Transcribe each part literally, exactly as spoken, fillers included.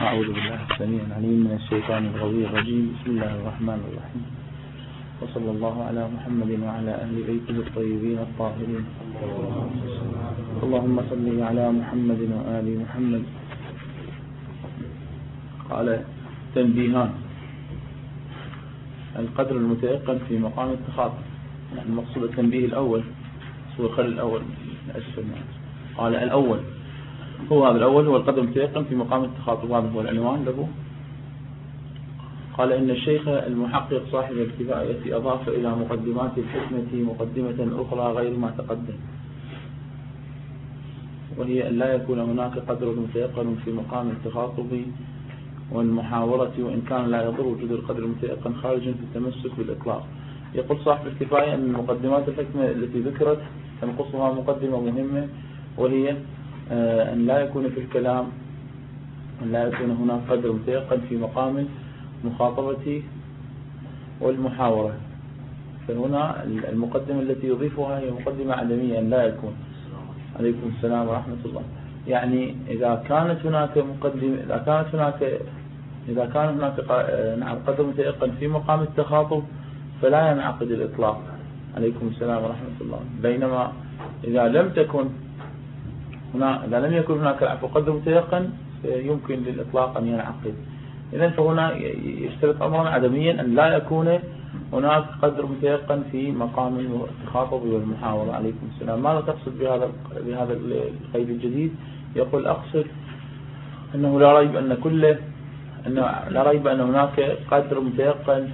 أعوذ بالله السميع العليم من الشيطان الغوي الرجيم. بسم الله الرحمن الرحيم، وصلى الله على محمد وعلى أهل بيته الطيبين الطاهرين. اللهم صل على محمد وآل محمد. قال: تنبيهان. القدر المتيقن في مقام التخاطب، يعني المقصود التنبيه الأول، صور خل الأول أسفل. قال: الأول هو هذا الأول هو القدر المتيقن في مقام التخاطب، هذا هو العنوان له. قال: إن الشيخ المحقق صاحب الكفاية أضاف إلى مقدمات الحكمة مقدمة أخرى غير ما تقدم، وهي أن لا يكون هناك قدر متيقن في مقام التخاطب والمحاورة، وإن كان لا يضر وجود القدر المتيقن خارجا في التمسك بالإطلاق. يقول صاحب الكفاية أن مقدمات الحكمة التي ذكرت تنقصها مقدمة مهمة، وهي أن لا يكون في الكلام أن لا يكون هناك قدر متيقن في مقام المخاطبة والمحاورة. فهنا المقدمة التي يضيفها هي مقدمة عدمية، أن لا يكون. عليكم السلام ورحمة الله. يعني إذا كانت هناك مقدمة إذا كانت هناك إذا كان هناك نعم قدر متيقن في مقام التخاطب فلا ينعقد الإطلاق. عليكم السلام ورحمة الله. بينما إذا لم تكن هنا إذا لم يكن هناك العفو قدر متيقن يمكن للإطلاق أن ينعقد. إذن فهنا يشترط أمرا عدميا أن لا يكون هناك قدر متيقن في مقام التخاطب والمحاورة. عليكم السلام. ماذا تقصد بهذا بهذا القيد الجديد؟ يقول: أقصد أنه لا ريب أن كل أن لا ريب أن هناك قدر متيقن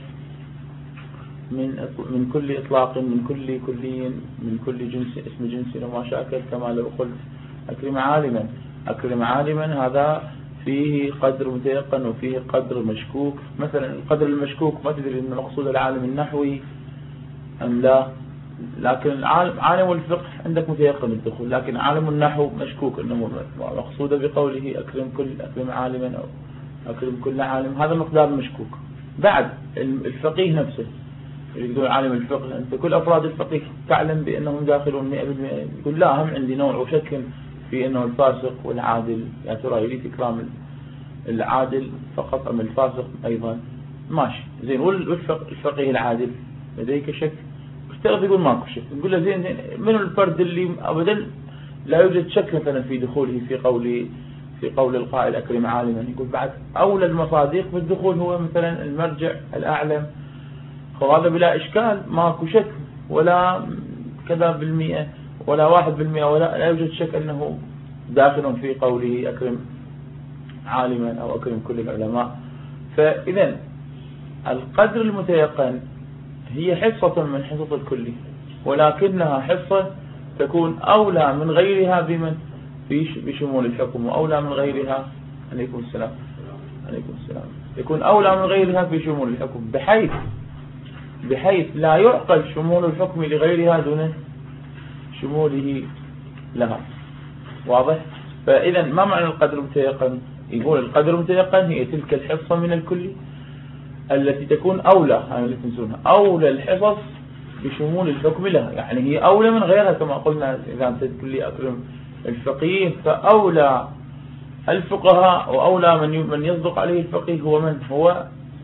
من من كل إطلاق، من كل كلي، من كل جنس اسم جنس وما شاكل، كما لو قلت أكرم عالما. أكرم عالما هذا فيه قدر متيقن وفيه قدر مشكوك. مثلا القدر المشكوك ما تدري أن مقصود العالم النحوي أم لا، لكن العالم عالم الفقه عندك متيقن الدخول، لكن عالم النحو مشكوك أنه مقصود بقوله أكرم كل أكرم عالما أو أكرم كل عالم، هذا مقدار مشكوك. بعد الفقيه نفسه يقول عالم الفقه أنت كل أفراد الفقيه تعلم بأنهم داخلون مئة بالمئة، يقول لا، هم عندي نوع وشك في أنه الفاسق والعادل. يا ترى يريد إكرام العادل فقط أم الفاسق أيضا؟ ماشي زين. والفقيه العادل لديك شك، اشتغل يقول ماكو شك. نقول له زين زين من الفرد اللي أبدا لا يوجد شك مثلا في دخوله في قول في قول القائل أكرم عالما؟ يقول بعد أولى المصادق بالدخول هو مثلا المرجع الأعلم، وهذا بلا إشكال ماكو شك ولا كذا بالمئة ولا واحد بالمئة، ولا لا يوجد شك أنه داخل في قوله أكرم عالما أو أكرم كل العلماء. فإذا القدر المتيقن هي حصة من حصص الكلي، ولكنها حصة تكون أولى من غيرها بمن بشمول الحكم، وأولى من غيرها عليكم السلام عليكم السلام يكون أولى من غيرها في شمول الحكم، بحيث بحيث لا يعقل شمول الحكم لغيرها دون شموله لها. واضح؟ فإذا ما معنى القدر المتيقن؟ يقول القدر المتيقن هي تلك الحصة من الكل التي تكون أولى يعني تنسونها أولى الحصص بشمول الحكم لها، يعني هي أولى من غيرها. كما قلنا إذا أنت تقول لي أكرم الفقيه فأولى الفقهاء وأولى من من يصدق عليه الفقيه هو من هو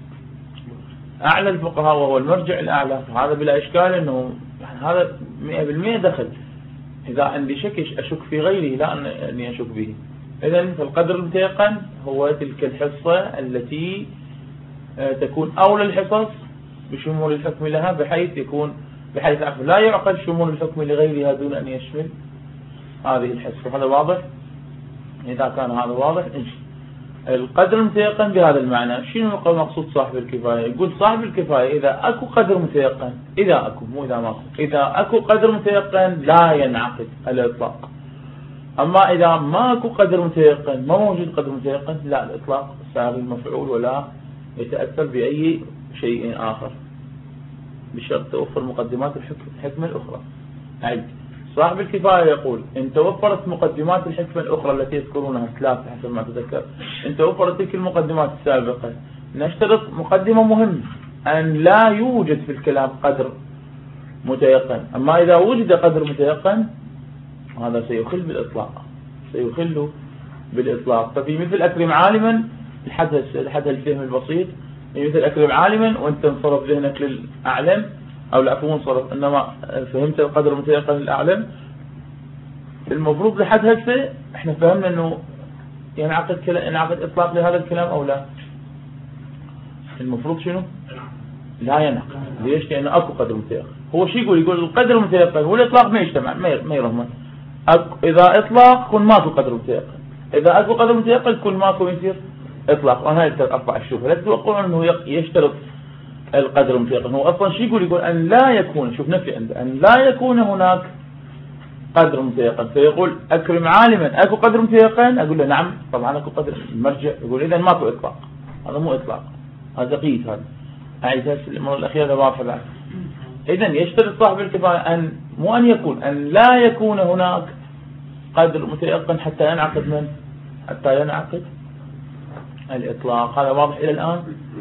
أعلى الفقهاء وهو المرجع الأعلى. هذا بلا إشكال أنه يعني هذا مئة بالمئة دخل. إذا عندي شك أشك في غيره لا أني أشك به. إذن فالقدر المتيقن هو تلك الحصة التي تكون أولى الحصص بشمول الحكم لها، بحيث يكون بحيث لا يعقل شمول الحكم لغيرها دون أن يشمل هذه الحصة. هذا واضح؟ إذا كان هذا واضح انشي. القدر المتيقن بهذا المعنى شنو مقصود صاحب الكفاية؟ يقول صاحب الكفاية إذا أكو قدر متيقن، إذا أكو مو إذا ماكو، إذا أكو قدر متيقن لا ينعقد الإطلاق. أما إذا ماكو قدر متيقن، ما موجود قدر متيقن، لا الإطلاق ساغي المفعول ولا يتأثر بأي شيء آخر، بشرط توفر مقدمات الحكمة الأخرى. عيد صاحب الكفاية يقول إن توفرت مقدمات الحكمة الأخرى التي يذكرونها ثلاثة حسب ما تذكر، إن توفرت تلك المقدمات السابقة نشترط مقدمة مهمة أن لا يوجد في الكلام قدر متيقن. أما إذا وجد قدر متيقن هذا سيخل بالإطلاق سيخل بالإطلاق. ففي مثل أكرم عالما لحد لحد الفهم البسيط، يعني مثل أكرم عالما وأنت انصرف ذهنك للأعلم، أو لا عفوا انصرف إنما فهمت القدر المتيقن للأعلم. المفروض لحد هسه احنا فهمنا انه ينعقد كلا ينعقد اطلاق لهذا الكلام او لا. المفروض شنو؟ لا ينعقد. ليش؟ لانه اكو قدر متيقن. هو شو يقول؟ يقول القدر المتيقن والاطلاق ما يجتمع، ما يرهمن. اذا اطلاق كن ماكو قدر متيقن، اذا اكو قدر متيقن كن ماكو يصير اطلاق. وانا هاي اربع الشبهه. لا تتوقعون انه يشترط القدر المتيقن. هو اصلا شو يقول؟ يقول ان لا يكون، شوف نفي عنده، ان لا يكون هناك قدر متيقن. فيقول أكرم عالما أكو قدر متيقن؟ أقول له نعم طبعا أكو قدر. المرجع يقول إذا ماكو إطلاق، هذا مو إطلاق، هذا قيد. هذا أعيد المرة الأخيرة هذا واضح بعد. إذا يشترط صاحب الكفاية أن مو أن يكون، أن لا يكون هناك قدر متيقن حتى ينعقد من؟ حتى ينعقد الإطلاق. هذا واضح إلى الآن.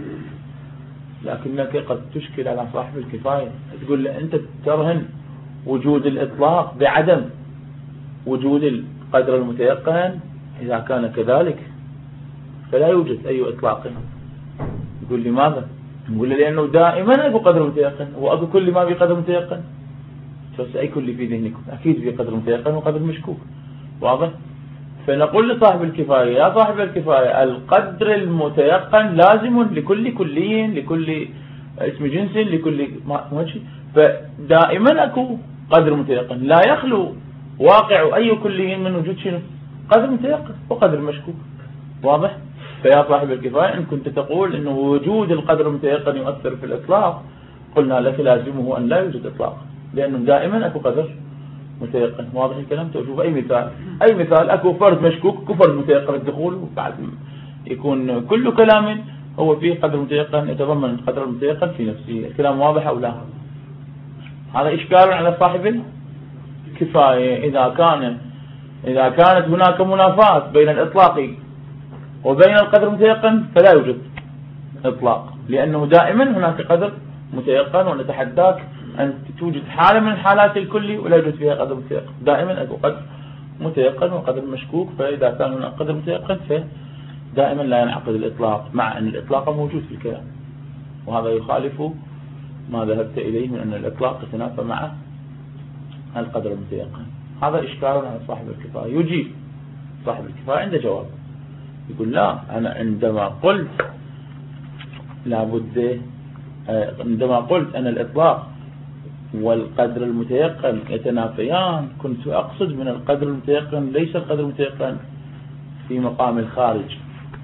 لكنك قد تشكل على صاحب الكفاية، تقول له أنت ترهن وجود الإطلاق بعدم وجود القدر المتيقن. إذا كان كذلك فلا يوجد أي إطلاق. يقول لماذا؟ نقول له لأنه دائما أكو قدر متيقن، وأكو كل ما في قدر متيقن. بس أي كل في ذهنكم أكيد في قدر متيقن وقدر مشكوك، واضح؟ فنقول لصاحب الكفاية يا صاحب الكفاية القدر المتيقن لازم لكل كلي، لكل اسم جنس، لكل ماشي. فدائما أكو قدر متيقن، لا يخلو واقع أي كلي من وجود شنو؟ قدر متيقن وقدر مشكوك، واضح؟ فيا صاحب الكفاية إن كنت تقول إنه وجود القدر المتيقن يؤثر في الإطلاق، قلنا لك لازمه أن لا يوجد إطلاق، لأنه دائما أكو قدر متيقن. واضح الكلام؟ تشوف أي مثال، أي مثال أكو فرد مشكوك، أكو فرد متيقن الدخول، وبعد يكون كل كلام هو فيه قدر متيقن يتضمن القدر المتيقن في نفسه. الكلام واضح أو لا؟ هذا إشكال على صاحب الكفاية. إذا كان إذا كانت هناك منافاة بين الإطلاق وبين القدر المتيقن فلا يوجد إطلاق، لأنه دائما هناك قدر متيقن، ونتحداك أن توجد حالة من حالات الكلي ولا يوجد فيها قدر متيقن. دائما أكو قدر متيقن وقدر مشكوك. فإذا كان هناك قدر متيقن فدائما لا ينعقد الإطلاق، مع أن الإطلاق موجود في الكلام. وهذا يخالف ما ذهبت إليه من أن الإطلاق يتنافى مع القدر المتيقن. هذا إشكال على صاحب الكفاية. يجيب صاحب الكفاية عنده جواب، يقول لا، أنا عندما قلت لابد عندما قلت أن الإطلاق والقدر المتيقن يتنافيان كنت أقصد من القدر المتيقن ليس القدر المتيقن في مقام الخارج.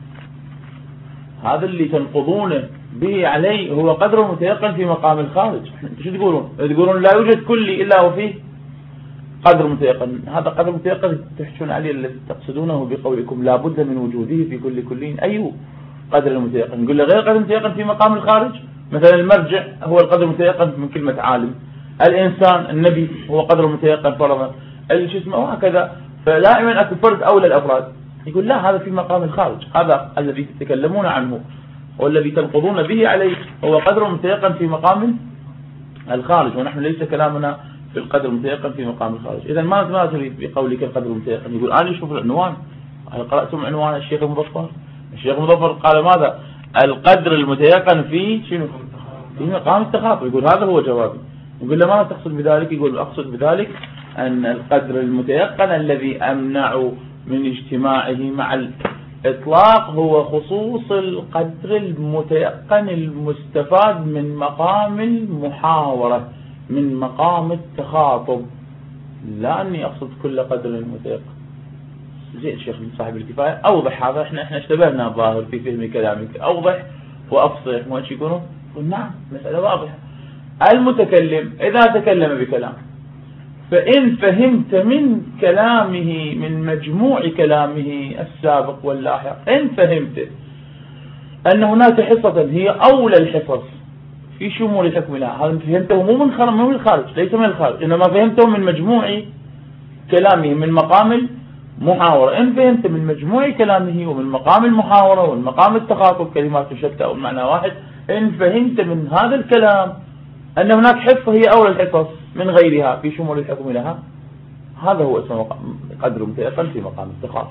هذا اللي تنقضونه به عليه هو قدر متيقن في مقام الخارج. شو تقولون؟ تقولون لا يوجد كلي إلا وفيه قدر متيقن. هذا قدر متيقن تحشون عليه الذي تقصدونه بقولكم لا بد من وجوده في كل كلين. أي قدر المتيقن؟ نقول له غير قدر متيقن في مقام الخارج. مثلا المرجع هو القدر المتيقن من كلمة عالم، الإنسان النبي هو قدر متيقن فرضا، شو اسمه، وهكذا. فدائما أكو فرد أولى الأفراد. يقول لا، هذا في مقام الخارج، هذا الذي تتكلمون عنه والذي تنقضون به عليه هو قدر متيقن في مقام الخارج، ونحن ليس كلامنا في القدر المتيقن في مقام الخارج. إذا ما ما تريد بقولك القدر المتيقن؟ يقول أنا شوف العنوان، هل قرأتم عنوان الشيخ المظفر؟ الشيخ المظفر قال ماذا؟ القدر المتيقن في شنو؟ في مقام التخاطب. يقول هذا هو جوابي. يقول له ماذا تقصد بذلك؟ يقول أقصد بذلك أن القدر المتيقن الذي أمنع من اجتماعه مع الإطلاق هو خصوص القدر المتيقن المستفاد من مقام المحاورة، من مقام التخاطب، لا أني أقصد كل قدر متيقن. زين الشيخ صاحب الكفاية أوضح هذا. احنا احنا اشتبهنا الظاهر في فهم كلامك، أوضح وأفصح. ما يقولون؟ نعم، مسألة واضحة. المتكلم إذا تكلم بكلام، فإن فهمت من كلامه، من مجموع كلامه السابق واللاحق، إن فهمت أن هناك حصة هي أولى الحصص في شمول الحكم لها، هذا فهمته مو من خارج، مو من الخارج، ليس من الخارج، إنما فهمته من مجموع كلامه من مقام المحاورة. إن فهمت من مجموع كلامه ومن مقام المحاورة ومن مقام التخاطب، كلمات شتى أو معنى واحد، إن فهمت من هذا الكلام أن هناك حصة هي أولى الحصص من غيرها في شمول الحكم لها، هذا هو اسمه قدر متيقن في مقام التخاطب.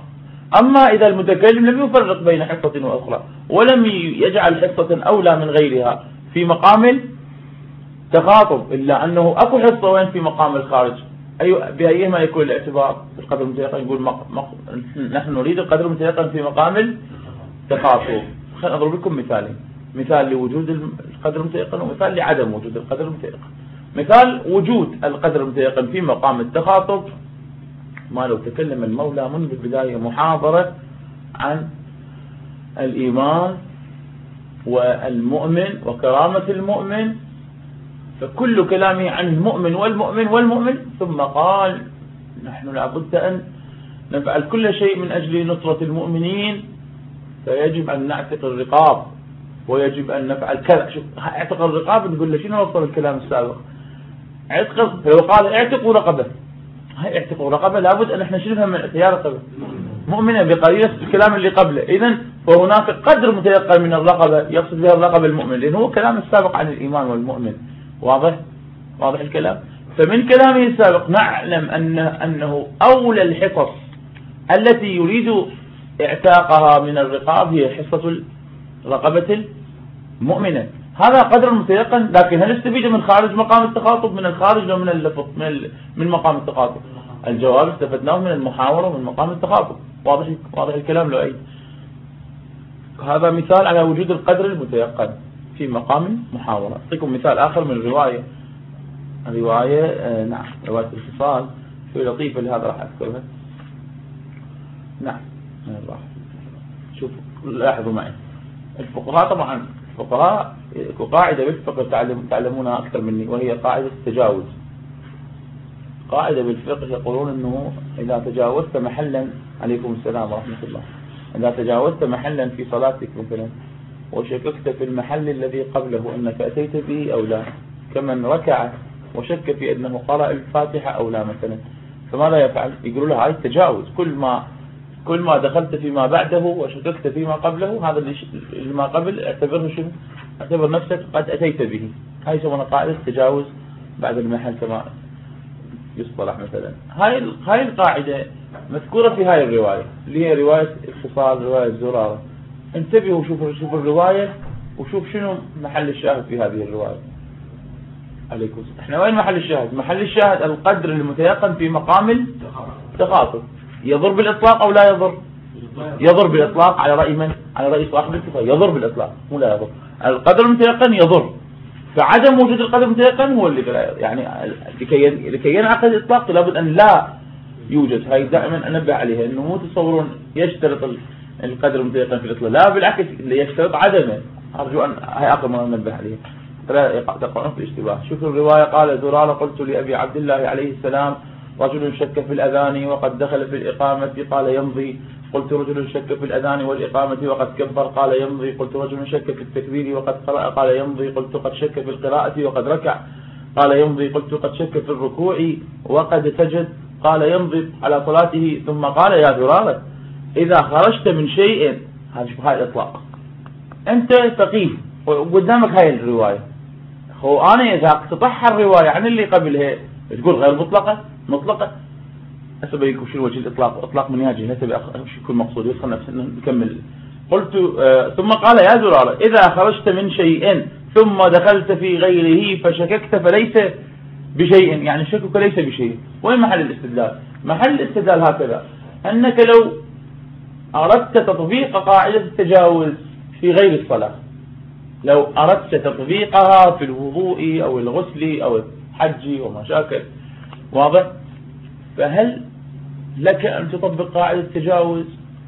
أما إذا المتكلم لم يفرق بين حصة وأخرى ولم يجعل حصة أولى من غيرها في مقام التخاطب، إلا أنه أكو حصة وين في مقام الخارج، أي بأيهما يكون الاعتبار؟ القدر المتيقن يقول مق... مق... نحن نريد القدر المتيقن في مقام التخاطب. خلينا أضرب لكم مثالين، مثال لوجود القدر المتيقن ومثال لعدم وجود القدر المتيقن. مثال وجود القدر المتيقن في مقام التخاطب، ما لو تكلم المولى منذ البداية محاضرة عن الإيمان والمؤمن وكرامة المؤمن، فكل كلامه عن المؤمن والمؤمن والمؤمن، ثم قال نحن لابد أن نفعل كل شيء من أجل نصرة المؤمنين، فيجب أن نعتق الرقاب ويجب أن نفعل كذا. شوف اعتق الرقاب، نقول له شنو وصل الكلام السابق؟ اعتق، فلو قال اعتقوا رقبة، هاي اعتقوا رقبة لابد أن احنا نفهم من اعتيار رقبة مؤمنة بقرينة الكلام اللي قبله. إذن فهناك قدر متيقن من الرقبة يقصد بها الرقبة المؤمن، لأن هو كلام السابق عن الإيمان والمؤمن. واضح؟ واضح الكلام؟ فمن كلامه السابق نعلم أن أنه أولى الحصص التي يريد اعتاقها من الرقاب هي حصة الرقبة المؤمنة. هذا قدر متيقن، لكن هل استفيد من خارج مقام التخاطب، من الخارج لو من اللفظ من, من مقام التخاطب؟ الجواب استفدناه من المحاورة ومن مقام التخاطب. واضح واضح الكلام لو أي. هذا مثال على وجود القدر المتيقن في مقام محاورة. أعطيكم مثال آخر من الرواية. الرواية آه نعم رواية الخصال في لطيفة لهذا راح أذكرها. نعم راح شوفوا لاحظوا معي الفقهاء، طبعا الفقهاء قاعدة بالفقه تعلم تعلمونها أكثر مني، وهي قاعدة التجاوز. قاعدة بالفقه يقولون أنه إذا تجاوزت محلا، عليكم السلام ورحمة الله، إذا تجاوزت محلا في صلاتك مثلا وشككت في المحل الذي قبله أنك أتيت به أو لا، كمن ركع وشك في أنه قرأ الفاتحة أو لا مثلا، فماذا يفعل؟ يقولوا له هاي التجاوز، كل ما كل ما دخلت فيما بعده وشككت فيما قبله، هذا اللي ما قبل اعتبره شنو؟ اعتبر نفسك قد أتيت به. هاي يسمونها قاعدة التجاوز بعد المحل كما يصطلح مثلا. هاي هاي القاعدة مذكورة في هاي الرواية اللي هي رواية الخصال، رواية زرارة. انتبهوا شوفوا شوفوا الرواية وشوف شنو محل الشاهد في هذه الرواية. عليكم. احنا وين محل الشاهد؟ محل الشاهد القدر المتيقن في مقام التخاطب. يضر بالإطلاق أو لا يضر؟ يضر بالإطلاق على رأي من؟ على رأي صاحب الكفاية. يضر بالإطلاق مو لا يضر. القدر المتيقن يضر، فعدم وجود القدر المتيقن هو اللي يعني لكي لكي ينعقد الإطلاق لابد أن لا يوجد. هاي دائما أنبه عليها، إنه مو تصورون يشترط القدر المتيقن في الإطلاق، لا بالعكس يشترط عدمه. أرجو أن هاي آخر ما ننبه عليها لا تقعون في الاشتباه. شوفوا الرواية، قال زرارة قلت لأبي عبد الله عليه السلام رجل شك في الأذان وقد دخل في الإقامة قال يمضي. قلت رجل شك في الأذان والإقامة وقد كبر قال يمضي. قلت رجل شك في التكبير وقد قرأ قال يمضي. قلت قد شك في القراءة وقد ركع قال يمضي. قلت قد شك في الركوع وقد سجد قال يمضي على صلاته. ثم قال يا زرارة إذا خرجت من شيء، هذا شوف هاي الإطلاق، أنت فقيه وقدامك هاي الرواية، هو أنا إذا اقتطعها الرواية عن اللي قبلها تقول غير مطلقة مطلقة. هسه بيكون شو وجه الإطلاق؟ إطلاق من ياجي هسه شو يكون مقصود؟ يدخل نكمل. قلت آه ثم قال يا زرارة إذا خرجت من شيء ثم دخلت في غيره فشككت فليس بشيء، يعني شكك ليس بشيء. وين محل الاستدلال؟ محل الاستدلال هكذا، أنك لو أردت تطبيق قاعدة التجاوز في غير الصلاة، لو أردت تطبيقها في الوضوء أو الغسل أو الحج وما شاكل، واضح؟ فهل لك أن تطبق قاعدة التجاوز؟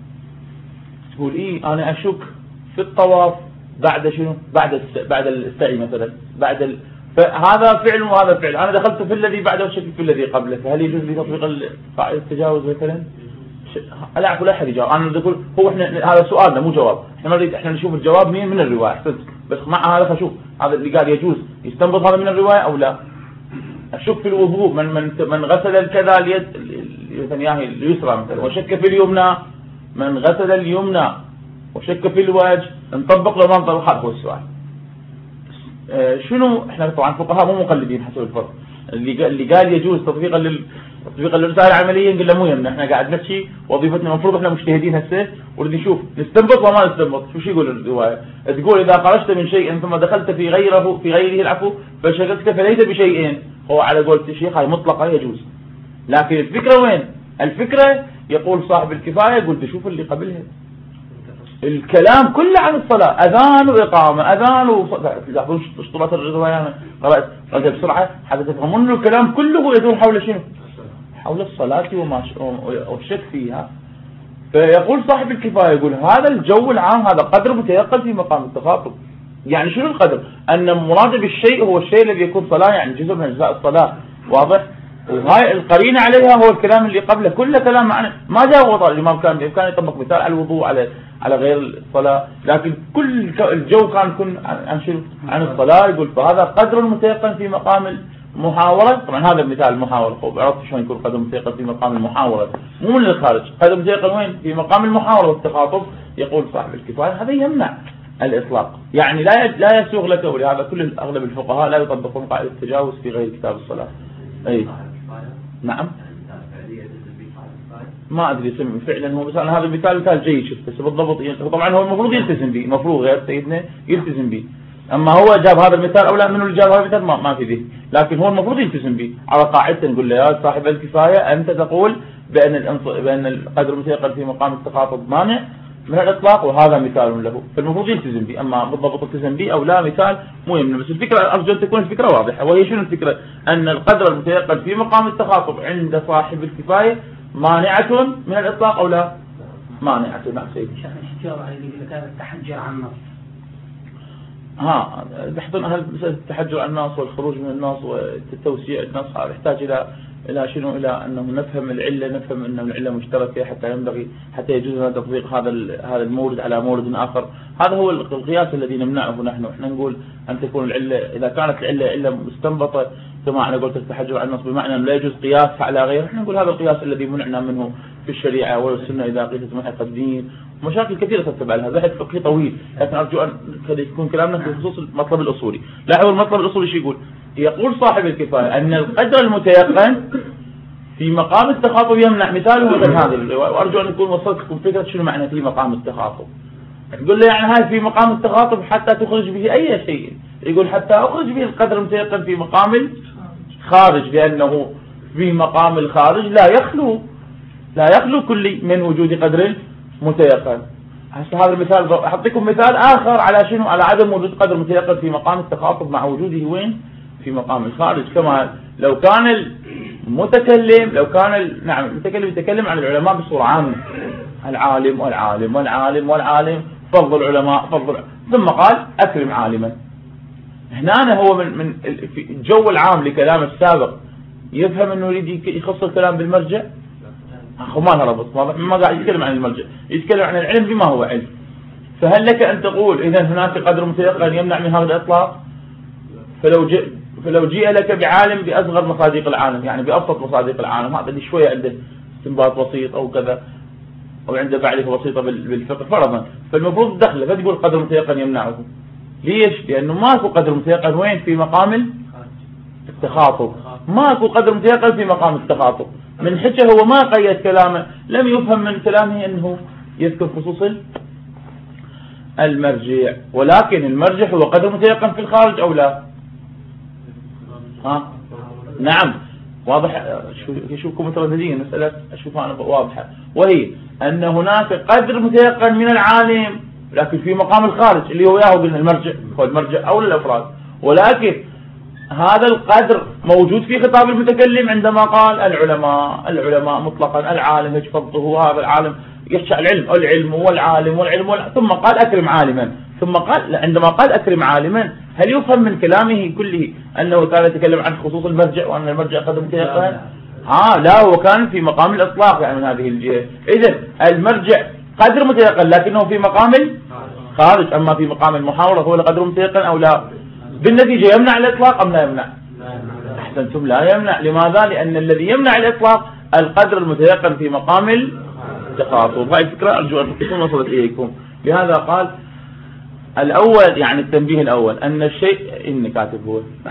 تقول إيه أنا أشك في الطواف بعد شنو؟ بعد الس... بعد السعي مثلا، بعد ال... فهذا فعل وهذا فعل، أنا دخلت في الذي بعده وشكك في الذي قبله، فهل يجوز لي تطبيق قاعدة التجاوز مثلا؟ لا أقول أحد يجاوب، أنا أقول هو إحنا هذا سؤالنا مو جواب، إحنا نريد إحنا نشوف الجواب مين من الرواية. أحسنت، بس مع هذا فشوف هذا اللي قال يجوز يستنبط هذا من الرواية أو لا. أشك في الوضوء، من من من غسل الكذا اليد اليسرى مثلا وشك في اليمنى، من غسل اليمنى وشك في الوجه، نطبق له ما نطبق. هذا هو السؤال. شنو احنا طبعا فقهاء مو مقلدين حسب الفرق. اللي اللي قال يجوز تطبيقا تطبيق الرسالة العملية نقول له مو يمنا، احنا قاعد نحكي وظيفتنا المفروض احنا مجتهدين هسه ونريد نشوف نستنبط وما نستنبط. شو شو يقول الرواية؟ تقول إذا خرجت من شيء ثم دخلت في غيره في غيره العفو فشغلتك فليس بشيئين. هو على قولة الشيخ هاي مطلقة يجوز، لكن الفكرة وين؟ الفكرة يقول صاحب الكفاية يقول تشوف اللي قبلها الكلام كله عن الصلاة، أذان وإقامة، أذان وصلاة. اشطرت الرواية قرأت قرأت بسرعة حتى تفهمون الكلام كله يدور حول شنو؟ حول الصلاة وما والشك فيها. فيقول صاحب الكفاية يقول هذا الجو العام هذا قدر متيقن في مقام التخاطب. يعني شنو القدر؟ أن مراد بالشيء هو الشيء الذي يكون صلاة، يعني جزء من أجزاء الصلاة، واضح؟ وهاي القرينة عليها هو الكلام اللي قبله كله كلام معنى ما جاء وضع الإمام كان بإمكانه يطبق مثال على الوضوء على على غير الصلاة، لكن كل الجو كان يكون عن شنو؟ عن الصلاة. يقول فهذا قدر متيقن في مقام المحاورة. طبعا هذا مثال المحاورة، عرفت شلون يكون قدر متيقن في مقام المحاورة مو من الخارج، قدر متيقن وين؟ في مقام المحاورة والتخاطب. يقول صاحب الكفاية هذا يمنع الإطلاق، يعني لا لا يسوغ لك، ولهذا كل أغلب الفقهاء لا يطبقون قاعدة التجاوز في غير كتاب الصلاة. أي نعم ما ادري اسم فعلا هو، مثلا هذا مثال مثال جيد شفته بالضبط. طبعا هو المفروض يلتزم به، المفروض غير سيدنا يلتزم به، اما هو جاب هذا المثال او لا منه اللي جاب هذا المثال ما, ما في ذي، لكن هو المفروض يلتزم به على قاعدته. نقول له يا صاحب الكفايه انت تقول بان بان القدر المتيقن في مقام التخاطب مانع من الاطلاق وهذا مثال له، فالمفروض يلتزم به، اما بالضبط التزم به او لا مثال مو يمنع. بس الفكره ارجو ان تكون الفكره واضحه، وهي شنو الفكره؟ ان القدر المتيقن في مقام التخاطب عند صاحب الكفايه مانعة من الإطلاق أو لا؟ مانعة. نعم سيدي. شيخ الشجار اللي يقول لك هذا التحجر عن النص. ها تحضن أهل مسألة التحجر عن النص والخروج من النص وتوسيع النص يحتاج إلى إلى شنو؟ إلى أنه نفهم العلة، نفهم أن العلة مشتركة حتى ينبغي حتى يجوز لنا تطبيق هذا هذا المورد على مورد آخر. هذا هو القياس الذي نمنعه نحن. احنا نقول أن تكون العلة إذا كانت العلة علة مستنبطة كما أنا قلت التحجر عن النص بمعنى أنه لا يجوز قياس على غيره، احنا نقول هذا القياس الذي منعنا منه في الشريعة والسنة إذا قيست محق الدين. مشاكل كثيرة تتبع لها، بحث فقهي طويل، لكن أرجو أن يكون كلامنا في خصوص المطلب الأصولي. لاحظوا المطلب الأصولي شو يقول؟ يقول صاحب الكفاية أن القدر المتيقن في مقام التخاطب يمنع. مثاله مثل هذه الرواية، وأرجو أن يكون وصلتكم فكرة شنو معنى في مقام التخاطب. تقول له يعني هاي في مقام التخاطب حتى تخرج به أي شيء، يقول حتى أخرج به القدر المتيقن في مقام الخارج، لأنه في مقام الخارج لا يخلو لا يخلو كل من وجود قدر متيقن. هسه هذا المثال أعطيكم مثال آخر على شنو؟ على عدم وجود قدر متيقن في مقام التخاطب مع وجوده وين؟ في مقام الخارج. كما لو كان المتكلم لو كان نعم المتكلم يتكلم عن العلماء بصورة عامة، العالم والعالم والعالم والعالم فضل العلماء فضل، ثم قال أكرم عالما. هنا هو من من الجو العام لكلام السابق يفهم انه يريد يخص الكلام بالمرجع، اخو ما ربط واضح، ما قاعد يتكلم عن المرجع، يتكلم عن العلم بما هو علم. فهل لك ان تقول اذا هناك قدر متيقن يمنع من هذا الاطلاق؟ فلو جئ فلو جيء لك بعالم باصغر مصادق العالم، يعني بابسط مصادق العالم، هذا اللي شويه عنده استنباط بسيط او كذا او عنده معرفه بسيطه بالفقه فرضا، فالمفروض تدخله فتقول قدر متيقن يمنعه. ليش؟ لانه ماكو قدر متيقن وين؟ في مقام التخاطب. ماكو قدر متيقن في مقام التخاطب. من حجه هو ما قيد كلامه، لم يفهم من كلامه انه يذكر خصوص المرجع، ولكن المرجع هو قدر متيقن في الخارج او لا؟ ها؟ نعم واضح. اشوفكم مترددين، مسألة اشوفها انا واضحة، وهي ان هناك قدر متيقن من العالم لكن في مقام الخارج اللي هو ياهو قلنا المرجع هو المرجع او الافراد، ولكن هذا القدر موجود في خطاب المتكلم عندما قال العلماء العلماء مطلقا، العالم ايش فضله، هذا العالم يخشى العلم العلم والعالم والعلم والعلم، ثم قال اكرم عالما، ثم قال عندما قال اكرم عالما هل يفهم من كلامه كله انه كان يتكلم عن خصوص المرجع وان المرجع قدر متيقن؟ ها لا، هو كان في مقام الاطلاق يعني من هذه الجهه. اذا المرجع قدر متيقن لكنه في مقام الخارج، اما في مقام المحاورة هو قدر متيقن او لا؟ بالنتيجة يمنع الإطلاق أم لا يمنع؟ أحسنتم لا يمنع. لماذا؟ لأن الذي يمنع الإطلاق القدر المتيقن في مقام التخاطب. هاي الفكرة أرجو أن تكون وصلت إليكم. لهذا قال الأول يعني التنبيه الأول أن الشيء إن كاتب هو نعم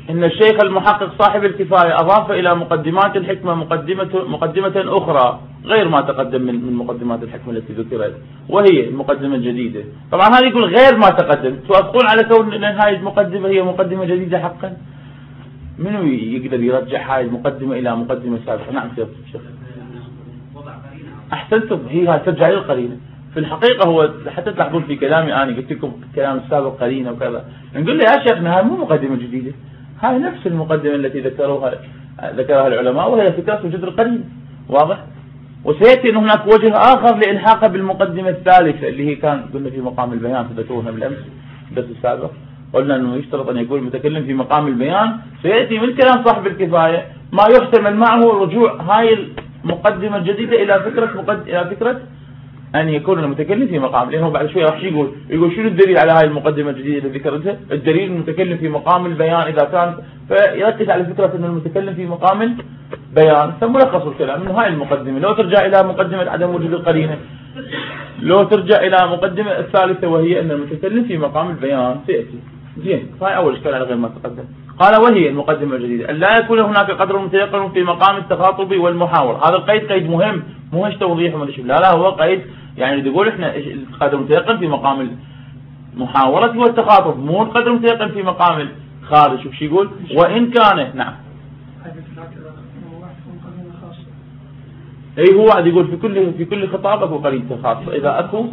إن الشيخ المحقق صاحب الكفاية أضاف إلى مقدمات الحكمة مقدمة مقدمة أخرى غير ما تقدم من من مقدمات الحكمة التي ذكرت، وهي المقدمة الجديدة. طبعا هذا يقول غير ما تقدم، توافقون على كون أن هذه المقدمة هي مقدمة جديدة حقا؟ منو يقدر يرجع هذه المقدمة إلى مقدمة سابقة؟ نعم سيد الشيخ. أحسنتم، هي ترجع إلى القرينة. في الحقيقة هو حتى تلاحظون في كلامي أنا قلت لكم كلام السابق قرينة وكذا، نقول له يا شيخنا هذه مو مقدمة جديدة، هذه نفس المقدمة التي ذكروها ذكرها العلماء، وهي فكرة وجود القرينة. واضح؟ وسيأتي أن هناك وجه آخر لإلحاقها بالمقدمة الثالثة اللي هي كان قلنا في مقام البيان، تذكروها بالأمس الدرس السابق، قلنا أنه يشترط أن يكون المتكلم في مقام البيان. سيأتي من كلام صاحب الكفاية ما يحتمل معه رجوع هاي المقدمة الجديدة إلى فكرة مقد... إلى فكرة أن يكون المتكلم في مقام، لأنه بعد شوية راح يقول يقول شنو الدليل على هاي المقدمة الجديدة اللي ذكرتها؟ الدليل المتكلم في مقام البيان إذا كان، فيركز على فكرة أن المتكلم في مقام البيان. فملخص الكلام أنه هاي المقدمة لو ترجع إلى مقدمة عدم وجود القرينة، لو ترجع إلى مقدمة الثالثة وهي أن المتكلم في مقام البيان سيأتي. زين، هاي أول إشكال على غير ما تقدم. قال وهي المقدمة الجديدة أن لا يكون هناك قدر متيقن في مقام التخاطب والمحاور. هذا القيد قيد مهم، مو هيش توضيح ولا شيء، لا لا هو قيد يعني يقول احنا القدر المتيقن في مقام المحاورة والتخاطب، مو القدر المتيقن في مقام الخارج. شوف شو يقول، وإن كان نعم اي هو قاعد يقول في كل في كل خطاب اكو قرينة خاصة، اذا اكو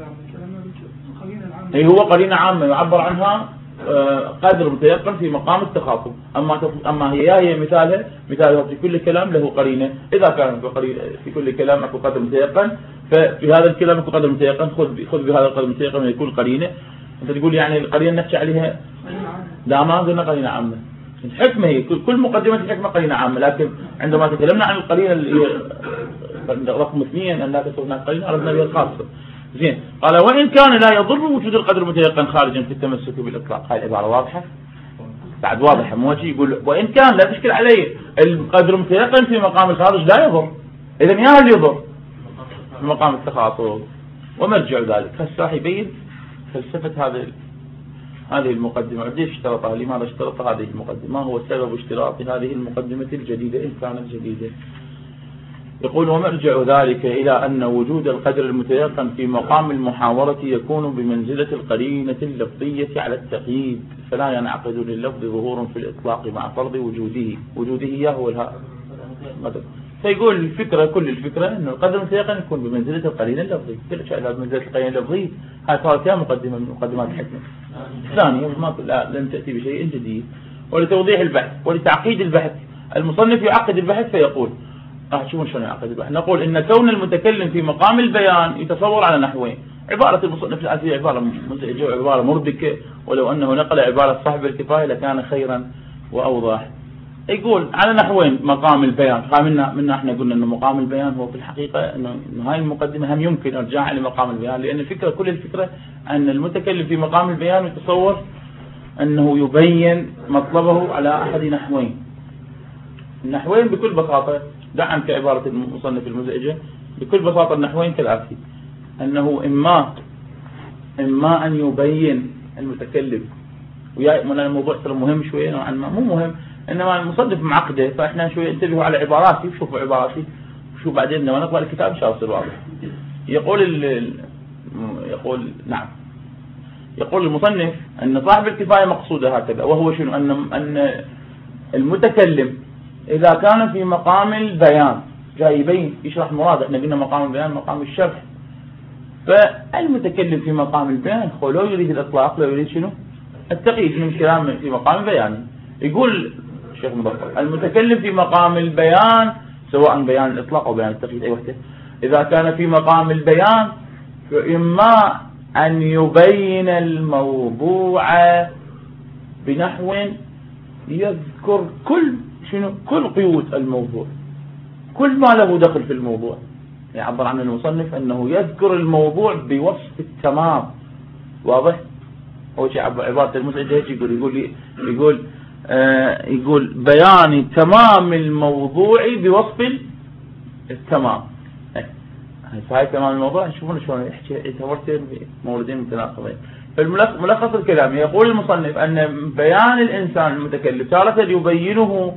اي هو قرينة عامة يعبر عنها قدر متيقن في مقام التخاطب. اما اما هي هي مثالها مثالها في كل كلام له قرينة، اذا كان في كل كلام اكو قدر متيقن ففي هذا الكلام اكو قدر متيقن، خذ خذ بهذا القدر المتيقن يكون قرينة. انت تقول يعني القرينة نحكي عليها، لا ما قلنا قرينة عامة، الحكمة هي كل مقدمة الحكمة قرينة عامة، لكن عندما تكلمنا عن القرينة اللي هي رقم اثنين أن لا تكون هناك قرينة أردنا بها الخاصة. زين، قال وإن كان لا يضر وجود القدر المتيقن خارجا في التمسك بالإطلاق. هاي العبارة واضحة؟ بعد واضحة، مو شيء يقول وإن كان لا تشكل عليه القدر المتيقن في مقام الخارج لا يضر، إذن يا هل يضر في مقام التخاطب ومرجع ذلك. هسه راح يبين فلسفة هذه هذه المقدمة، ليش اشترطها؟ لماذا اشترط هذه المقدمة؟ ما هو سبب اشتراط هذه المقدمة الجديدة إن كانت جديدة؟ يقول ومرجع ذلك إلى أن وجود القدر المتيقن في مقام المحاورة يكون بمنزلة القرينة اللفظية على التقييد، فلا ينعقد لللفظ ظهور في الإطلاق مع فرض وجوده وجوده إياه هو الهاء. فيقول الفكرة كل الفكرة أن القدر المتيقن يكون بمنزلة القرينة اللفظية. كل شيء له بمنزلة القرينة اللفظية. هاي صارت فيها مقدمة من مقدمات الحكمة. ثانيا ما لم تأتي بشيء جديد. ولتوضيح البحث ولتعقيد البحث المصنف يعقد البحث فيقول راح تشوفون شلون يعقد البحث. نقول إن كون المتكلم في مقام البيان يتصور على نحوين. عبارة المصنف الآتية عبارة مزعجة وعبارة مربكة، ولو أنه نقل عبارة صاحب الكفاية لكان خيرا وأوضح. يقول على نحوين مقام البيان. منا منا احنا قلنا انه مقام البيان هو في الحقيقة انه هاي المقدمة هم يمكن ارجاعها لمقام البيان، لان الفكرة كل الفكرة ان المتكلم في مقام البيان يتصور انه يبين مطلبه على احد نحوين. النحوين بكل بساطة دع عنك عبارة المصنف المزعجة، بكل بساطة النحوين كالآتي: انه اما اما ان يبين المتكلم، ويا من الموضوع ترى مهم شوية نوعا ما، مو مهم انما المصنف معقده، فاحنا شوي انتبهوا على عباراتي وشوفوا عباراتي وشو بعدين لما نقرا الكتاب ان شاء الله يصير واضح. يقول ال يقول نعم يقول المصنف ان صاحب الكفايه مقصوده هكذا، وهو شنو؟ ان ان المتكلم اذا كان في مقام البيان جاي يبين يشرح مراد، احنا قلنا مقام البيان مقام الشرح، فالمتكلم في مقام البيان هو لو يريد الاطلاق لو يريد شنو؟ التقييد من كلام في مقام البيان. يقول الشيخ مظفر المتكلم في مقام البيان سواء بيان الإطلاق أو بيان التقييد أي وحدة، إذا كان في مقام البيان فإما أن يبين الموضوع بنحو يذكر كل شنو كل قيود الموضوع، كل ما له دخل في الموضوع. يعبر عن المصنف أنه يذكر الموضوع بوصف التمام. واضح؟ هو شيء عبارة المزعجة هيك يقول يقول يقول آه يقول بيان تمام الموضوع بوصف التمام. هاي تمام الموضوع. نشوفون شلون يحكي يتورتين بموردين متناقضين. فالملخص الكلام يقول المصنف أن بيان الإنسان المتكلم تارة يبينه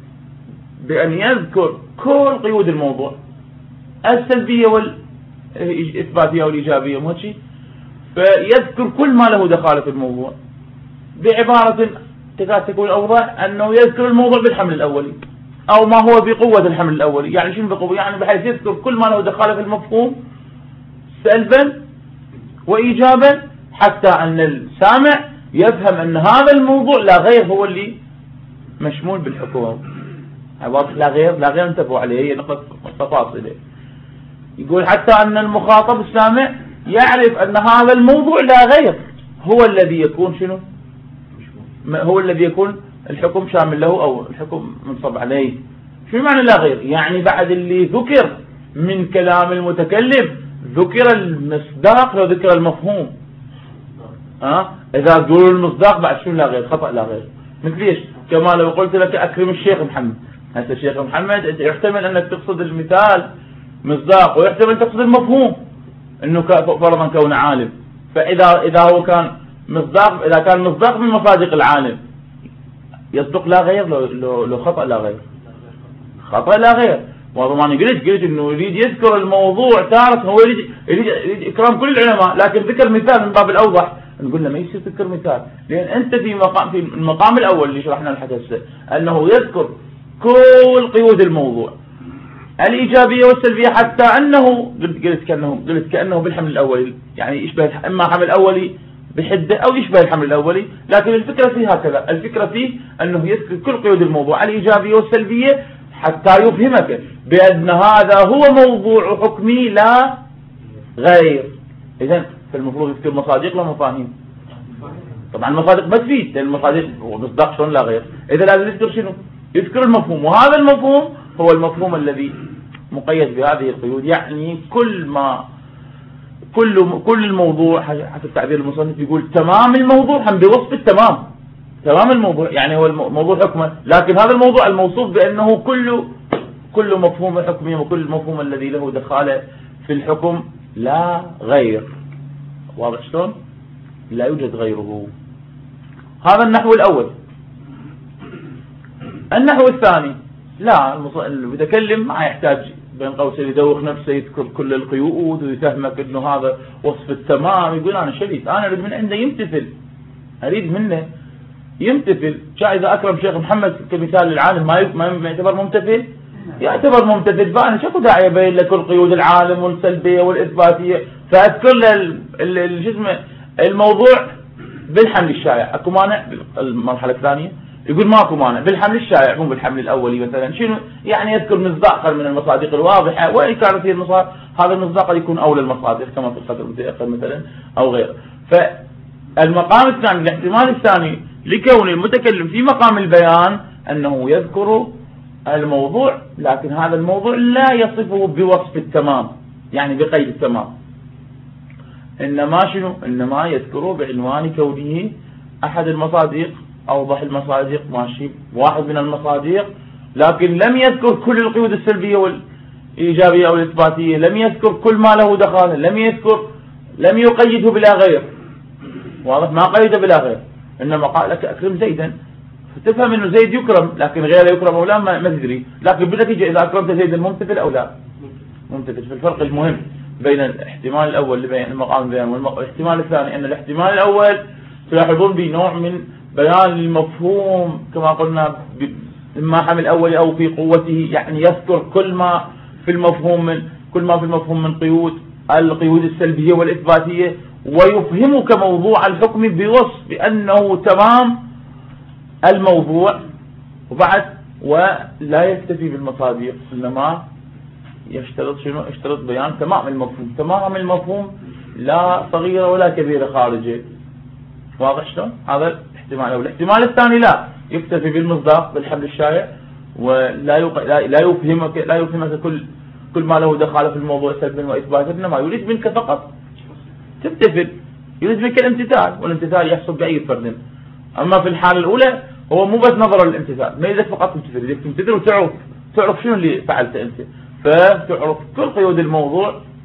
بأن يذكر كل قيود الموضوع السلبية والإثباتية والإيجابية مو شيء، فيذكر كل ما له دخالة في الموضوع. بعبارة تكاد تكون أوضح أنه يذكر الموضوع بالحمل الأولي أو ما هو بقوة الحمل الأولي. يعني شنو بقوة؟ يعني بحيث يذكر كل ما له دخالة في المفهوم سلبا وإيجابا، حتى أن السامع يفهم أن هذا الموضوع لا غير هو اللي مشمول بالحكم. واضح؟ لا غير، لا غير انتبهوا عليه، هي نقطة تفاصيل. يقول حتى أن المخاطب السامع يعرف أن هذا الموضوع لا غير هو الذي يكون شنو؟ هو الذي يكون الحكم شامل له أو الحكم منصب عليه. شو معنى لا غير؟ يعني بعد اللي ذكر من كلام المتكلم ذكر المصداق لو ذكر المفهوم. أه؟ إذا تقولوا المصداق بعد شنو لا غير؟ خطأ لا غير. مثل ايش؟ كما لو قلت لك أكرم الشيخ محمد. هسه الشيخ محمد يحتمل أنك تقصد المثال مصداق، ويحتمل تقصد المفهوم أنه فرضا كونه عالم. فإذا إذا هو كان مصداق، إذا كان مصداق من مصادق العالم يصدق لا غير لو, لو, لو خطأ لا غير. خطأ لا غير. وضمان قلت قلت انه يريد يذكر الموضوع تارة، هو يريد, يريد, يريد اكرام كل العلماء، لكن ذكر مثال من باب الاوضح. نقول له ما يصير تذكر مثال، لان انت في مقام في المقام الاول اللي شرحنا الحديث انه يذكر كل قيود الموضوع الايجابيه والسلبيه، حتى انه قلت قلت كانه قلت كانه بالحمل الاولي، يعني يشبه اما حمل الاولي بحده او يشبه الحمل الاولي، لكن الفكره فيه هكذا، الفكره فيه انه يذكر كل قيود الموضوع الايجابيه والسلبيه حتى يفهمك بأن هذا هو موضوع حكمي لا غير. إذن فالمفروض يذكر مصادق لا مفاهيم. طبعا المصادق ما تفيد، لأن المصادق هو مصداق شلون لا غير. إذا لازم يذكر شنو؟ يذكر المفهوم، وهذا المفهوم هو المفهوم الذي مقيد بهذه القيود. يعني كل ما كل كل الموضوع حسب تعبير المصنف يقول تمام الموضوع هم بوصف التمام. تمام الموضوع يعني هو الموضوع حكمه، لكن هذا الموضوع الموصوف بأنه كل كل مفهوم حكمي وكل مفهوم الذي له دخالة في الحكم لا غير. واضح شلون؟ لا يوجد غيره. هذا النحو الأول. النحو الثاني لا، المتكلم ما يحتاج بين قوسين يدوخ نفسه يذكر كل القيود ويفهمك انه هذا وصف التمام. يقول انا شريف، انا اريد من عنده يمتثل، اريد منه يمتثل. شا إذا أكرم شيخ محمد كمثال للعالم ما ما يعتبر ممتثل؟ يعتبر ممتثل. فأنا شكو داعي أبين لك كل قيود العالم والسلبية والإثباتية، فأذكر له الجسم الموضوع بالحمل الشائع. أكو مانع؟ المرحلة الثانية يقول ماكو مانع بالحمل الشائع مو بالحمل الأولي مثلا. شنو يعني؟ يذكر مصداق من المصادق الواضحة، وإن كانت هي المصادق هذا المصداق قد يكون أولى المصادق كما في القدر المتيقن مثلا أو غيره. فالمقام الثاني الاحتمال الثاني لكون المتكلم في مقام البيان أنه يذكر الموضوع، لكن هذا الموضوع لا يصفه بوصف التمام، يعني بقيد التمام، إنما شنو؟ إنما يذكره بعنوان كونه أحد المصادق، أوضح المصادق، ماشي واحد من المصادق، لكن لم يذكر كل القيود السلبية والإيجابية أو الإثباتية، لم يذكر كل ما له دخل، لم يذكر لم يقيده بلا غير. واضح؟ ما قيده بلا غير، إنما قال لك أكرم زيدا، فتفهم إنه زيد يكرم، لكن غيره يكرم أو لا ما, ما تدري، لكن بالنتيجة إذا أكرمت زيدا ممتثل أو لا ممتثل. في الفرق المهم بين الاحتمال الأول بين المقام البيان والاحتمال الثاني، أن الاحتمال الأول تلاحظون بنوع من بيان المفهوم كما قلنا إما حمل أولي أو في قوته، يعني يذكر كل ما في المفهوم من كل ما في المفهوم من قيود القيود السلبية والإثباتية، ويفهمك موضوع الحكم بوصف بأنه تمام الموضوع. وبعد ولا يكتفي بالمصادق، إنما يشترط شنو؟ يشترط بيان تمام المفهوم، تمام المفهوم لا صغيرة ولا كبيرة خارجه. واضح شلون؟ هذا الاحتمال الأول. الاحتمال الثاني لا يكتفي بالمصداق بالحبل الشائع، ولا يق... لا يفهمك لا يفهمك كل كل ما له دخل في الموضوع سلبا واثباتا، انما يريد منك فقط تمتثل، يريد منك الامتثال، والامتثال يحصل بأي فرد. اما في الحالة الأولى هو مو بس نظرا للامتثال، ما يريدك فقط تمتثل، يريدك تمتثل وتعرف تعرف شنو اللي فعلته انت، فتعرف كل قيود الموضوع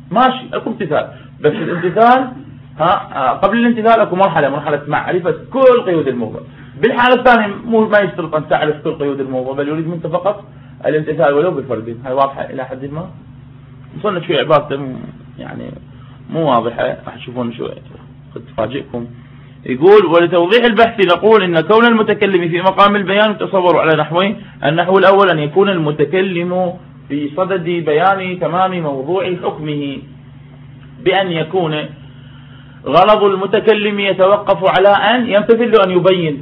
ماشي اكو امتثال، بس الامتثال ها قبل الامتثال اكو مرحلة مرحلة معرفة كل قيود الموضوع. بالحالة الثانية مو ما يشترط ان تعرف كل قيود الموضوع، بل يريد منك فقط الامتثال ولو بالفردين. هاي واضحة الى حد ما؟ وصلنا شوي عبارته يعني مو واضحة، راح تشوفون شوي قد تفاجئكم. يقول ولتوضيح البحث نقول إن كون المتكلم في مقام البيان يتصور على نحوين. النحو الأول أن يكون المتكلم في صدد بيان تمام موضوع حكمه بأن يكون غرض المتكلم يتوقف على أن يمتثل وأن يبين.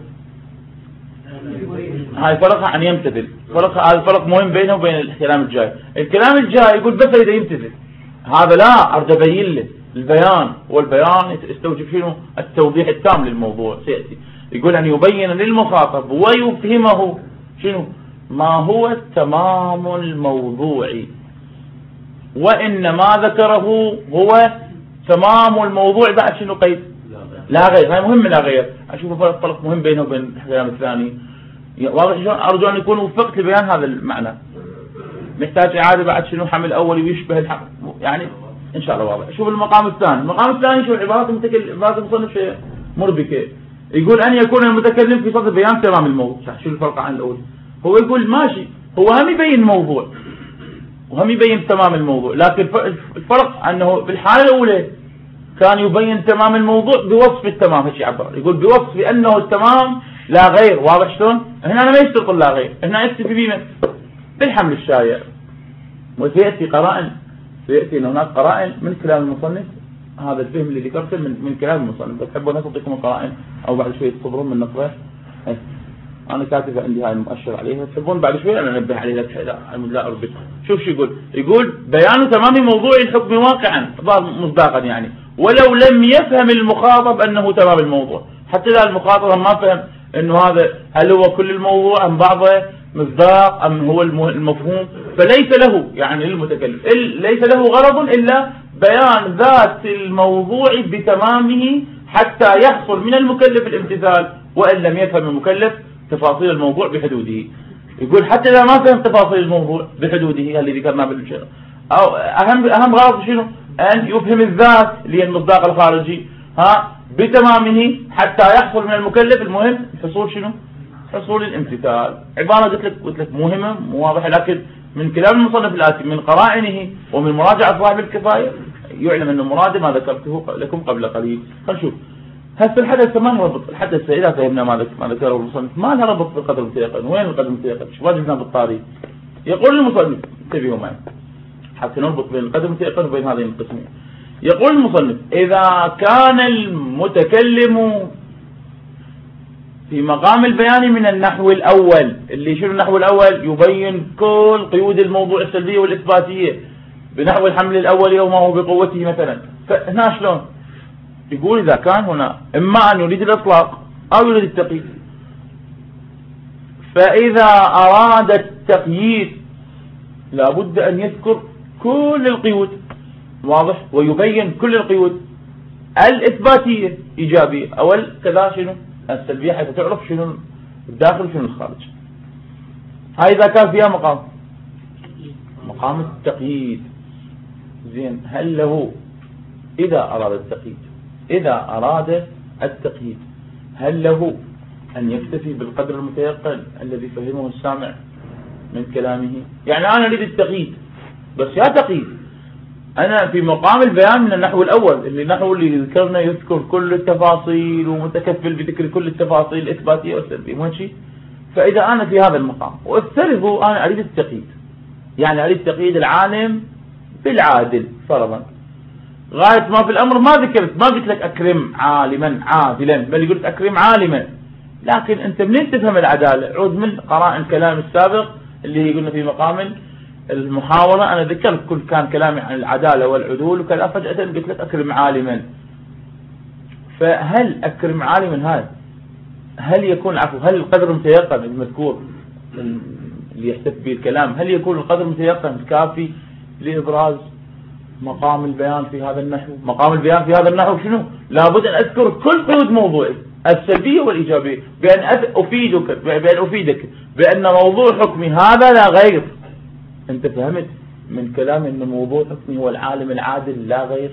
هاي فرق عن يمتثل، فرق هذا فرق مهم بينه وبين الكلام الجاي. الكلام الجاي يقول بس إذا يمتثل، هذا لا أرد أبين له البيان، والبيان يستوجب شنو؟ التوضيح التام للموضوع سيأتي. يقول أن يبين للمخاطب ويفهمه شنو؟ ما هو التمام الموضوعي، وإن ما ذكره هو تمام الموضوع بعد شنو قيد؟ لا غير. هاي مهم لا غير. أشوف فرق فرق مهم بينه وبين الكلام الثاني. واضح شلون؟ أرجو أن يكون وفقت لبيان هذا المعنى. محتاج إعادة بعد شنو؟ حمل أولي ويشبه الحق يعني إن شاء الله واضح. شوف المقام الثاني، المقام الثاني شو عبارة المتكلم، عبارة المصنف مربكة. يقول أن يكون المتكلم في صدد بيان تمام الموضوع. شو الفرق عن الأول؟ هو يقول ماشي، هو هم يبين الموضوع وهم يبين تمام الموضوع، لكن الفرق أنه بالحالة الأولى كان يبين تمام الموضوع بوصف التمام. هيك يعبر، يقول بوصف أنه التمام لا غير. واضح شلون؟ هنا أنا ما يشترط لا غير، هنا يكتفي بمن؟ بالحمل الشائع. وسيأتي قرائن، سيأتي أن هناك قرائن من كلام المصنف. هذا الفهم اللي ذكرته من من كلام المصنف. بتحبون أعطيكم القرائن أو بعد شوي تصبرون من نقرأ؟ أنا كاتبة عندي هاي المؤشر عليها، تحبون بعد شوي أنا أنبه عليها لا أربط. شوف شو يقول، يقول بيان تمام موضوع الحكم واقعا مصداقا يعني، ولو لم يفهم المخاطب أنه تمام الموضوع. حتى إذا المخاطب ما فهم أنه هذا هل هو كل الموضوع أم بعضه مصداق أم هو المفهوم، فليس له يعني للمتكلم ليس له غرض إلا بيان ذات الموضوع بتمامه حتى يحصل من المكلف الامتثال، وإن لم يفهم المكلف تفاصيل الموضوع بحدوده. يقول حتى إذا ما فهم تفاصيل الموضوع بحدوده اللي ذكرناه بالشرع، أو أهم أهم غرض شنو؟ أن يفهم الذات اللي هي المصداق الخارجي ها بتمامه حتى يحصل من المكلف المهم حصول شنو؟ حصول الامتثال. عبارة قلت لك قلت لك مهمة واضحة، لكن من كلام المصنف الآتي من قرائنه ومن مراجعة صاحب الكفاية يعلم أن المراد ما ذكرته لكم قبل قليل. خلينا نشوف هسه الحدث ما له ربط. الحدث إذا فهمنا ما ما ذكره المصنف ما له ربط بالقدر المتيقن. وين القدر المتيقن؟ شو ما جبنا بالطاري. يقول المصنف انتبهوا معي حتى نربط بين القدر المتيقن وبين هذين القسمين. يقول المصنف إذا كان المتكلم في مقام البيان من النحو الأول، اللي شنو النحو الأول؟ يبين كل قيود الموضوع السلبية والإثباتية بنحو الحمل الأولي وما هو بقوته مثلا. فهنا شلون؟ يقول إذا كان هنا إما أن يريد الإطلاق أو يريد التقييد، فإذا أراد التقييد لابد أن يذكر كل القيود واضح، ويبين كل القيود الإثباتية إيجابية أو كذا شنو السلبية، حتى تعرف شنو الداخل شنو الخارج. هاي إذا كان فيها مقام مقام التقييد. زين، هل له إذا أراد التقييد إذا أراد التقييد هل له أن يكتفي بالقدر المتيقن الذي فهمه السامع من كلامه؟ يعني أنا أريد التقييد بس يا تقييد أنا في مقام البيان من النحو الأول، اللي النحو اللي ذكرنا يذكر كل التفاصيل ومتكفل بذكر كل التفاصيل الإثباتية والسلبية مو شيء. فإذا أنا في هذا المقام والثالث أنا أريد التقييد، يعني أريد تقييد العالم بالعادل فرضا، غاية ما في الأمر ما ذكرت ما قلت لك أكرم عالما عادلا، بل قلت أكرم عالما. لكن أنت منين تفهم العدالة؟ عود من قراء الكلام السابق اللي قلنا في مقام المحاورة أنا ذكرت كل كان كلامي عن العدالة والعدول وكذا، فجأة قلت لك أكرم عالما. فهل أكرم عالما هذا هل يكون عفو هل القدر المتيقن المذكور اللي يحتف به الكلام هل يكون القدر المتيقن كافي لإبراز مقام البيان في هذا النحو؟ مقام البيان في هذا النحو شنو؟ لابد أن أذكر كل قيود موضوعي السلبية والإيجابية، بأن أفيدك بأن أفيدك بأن موضوع حكمي هذا لا غير. أنت فهمت؟ من كلام أن موضوع حكمي هو العالم العادل لا غير؟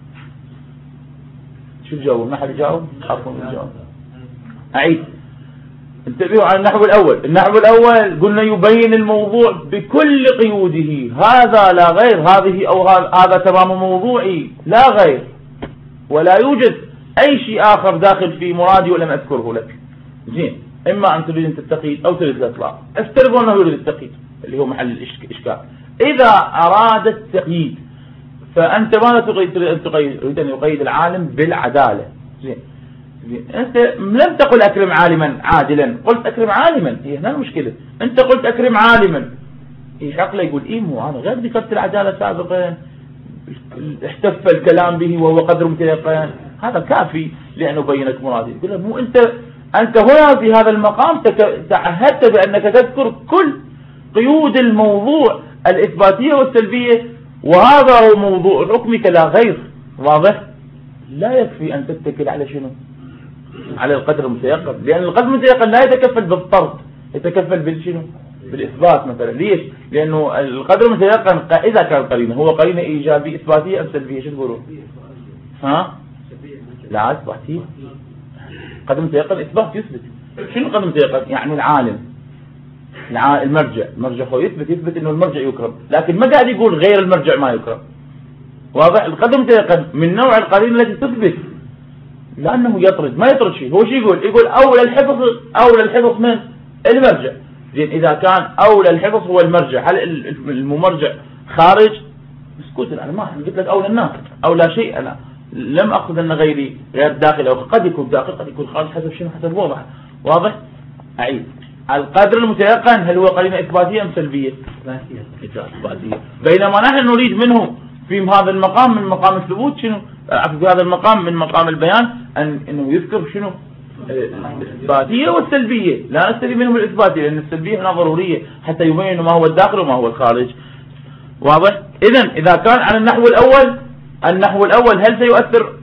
شو الجواب؟ ما حد يجاوب؟ حقهم الجواب. أعيد، انتبهوا على النحو الأول. النحو الأول قلنا يبين الموضوع بكل قيوده، هذا لا غير، هذه أو هذا تمام موضوعي لا غير، ولا يوجد أي شيء آخر داخل في مرادي ولم أذكره لك. زين، إما أن تريد أن تستقيد أو تريد الإطلاق. افترضوا أنه يريد التقييد اللي هو محل الإشكال. إذا أراد التقييد فأنت ماذا تريد أن تقيد؟ تريد أن يقيد العالم بالعدالة. زين، أنت لم تقل أكرم عالما عادلا، قلت أكرم عالما. هي هنا المشكلة، أنت قلت أكرم عالما، يحق له يقول إيه مو أنا غير ذكرت العدالة سابقا، احتف الكلام به وهو قدر متيقن، هذا كافي لأنه بينك مرادي. يقول له مو أنت أنت هنا في هذا المقام تعهدت بأنك تذكر كل قيود الموضوع الإثباتية والسلبية، وهذا هو موضوع حكمك لا غير. واضح؟ لا يكفي أن تتكل على شنو؟ على القدر المتيقن، لأن القدر المتيقن لا يتكفل بالطرد، يتكفل بالشنو؟ بالإثبات مثلا. ليش؟ لأنه القدر المتيقن إذا كان قرينة هو قرينة إيجابية إثباتية أم سلبية؟ شو تقولون؟ ها؟ لا إثباتية. قدر متيقن إثبات يثبت. شنو قدر متيقن؟ يعني العالم المرجع، المرجع هو يثبت يثبت إنه المرجع يكرم، لكن ما قاعد يقول غير المرجع ما يكرم. واضح؟ القدر المتيقن من نوع القرينة التي تثبت، لأنه يطرد، ما يطرد شيء. هو شو يقول؟ يقول أولى الحفظ أولى الحفظ من المرجع. زين، إذا كان أولى الحفظ هو المرجع، هل الممرجع خارج؟ اسكت، أنا ما قلت لك أولى الناس أولى شيء، أنا لم أقصد أن غيري غير داخل، أو قد يكون داخل قد يكون خارج، حسب شنو؟ حسب الوضع. واضح؟ أعيد، القدر المتيقن هل هو قرينة إثباتية أم سلبية؟ إثباتية. بينما نحن نريد منه في هذا المقام من مقام الثبوت شنو؟ في هذا المقام من مقام البيان أن إنه يذكر شنو؟ الإثباتية والسلبية، لا نستفيد منهم الإثباتية لأن السلبية هنا ضرورية حتى يبين ما هو الداخل وما هو الخارج. واضح؟ إذن إذا كان على النحو الأول، النحو الأول هل سيؤثر